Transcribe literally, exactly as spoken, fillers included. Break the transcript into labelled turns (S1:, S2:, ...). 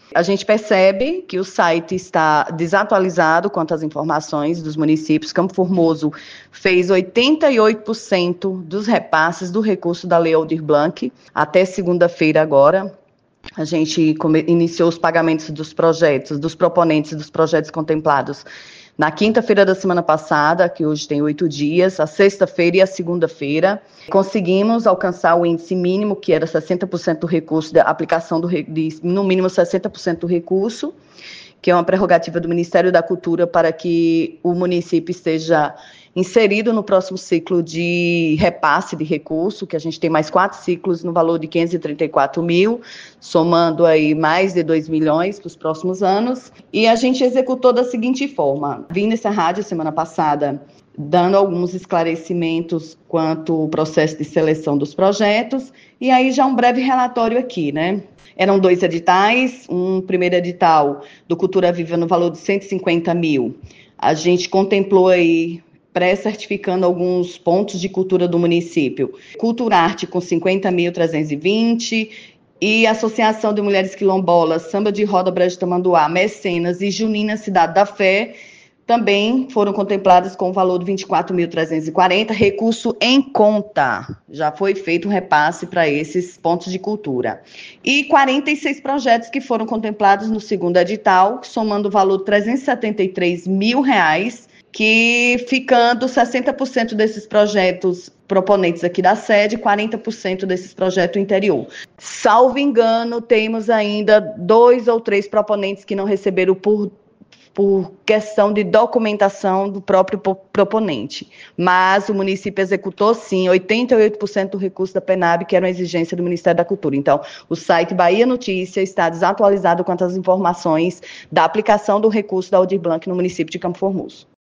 S1: A gente percebe que o site está desatualizado quanto às informações dos municípios. Campo Formoso fez oitenta e oito por cento dos repasses do recurso da Lei Aldir Blanc até segunda-feira agora. A gente iniciou os pagamentos dos projetos, dos proponentes dos projetos contemplados na quinta-feira da semana passada, que hoje tem oito dias, a sexta-feira e a segunda-feira. Conseguimos alcançar o índice mínimo, que era sessenta por cento do recurso, da aplicação do, de, no mínimo sessenta por cento do recurso, que é uma prerrogativa do Ministério da Cultura para que o município esteja inserido no próximo ciclo de repasse de recurso, que a gente tem mais quatro ciclos no valor de quinhentos e trinta e quatro mil, somando aí mais de dois milhões para os próximos anos. E a gente executou da seguinte forma: vim nessa rádio semana passada dando alguns esclarecimentos quanto ao processo de seleção dos projetos, e aí já um breve relatório aqui, né? Eram dois editais, um primeiro edital do Cultura Viva no valor de cento e cinquenta mil. A gente contemplou aí pré-certificando alguns pontos de cultura do município. Culturarte com cinquenta mil trezentos e vinte e Associação de Mulheres Quilombolas, Samba de Roda Brejo Tamanduá, Mecenas e Junina Cidade da Fé também foram contempladas com o valor de vinte e quatro mil trezentos e quarenta, recurso em conta. Já foi feito um repasse para esses pontos de cultura. E quarenta e seis projetos que foram contemplados no segundo edital, somando o valor de trezentos e setenta e três mil reais, que ficando sessenta por cento desses projetos proponentes aqui da sede, quarenta por cento desses projetos interior. Salvo engano, temos ainda dois ou três proponentes que não receberam por, por questão de documentação do próprio proponente. Mas o município executou, sim, oitenta e oito por cento do recurso da PENAB, que era uma exigência do Ministério da Cultura. Então, o site Bahia Notícia está desatualizado quanto às informações da aplicação do recurso da Aldir Blanc no município de Campo Formoso.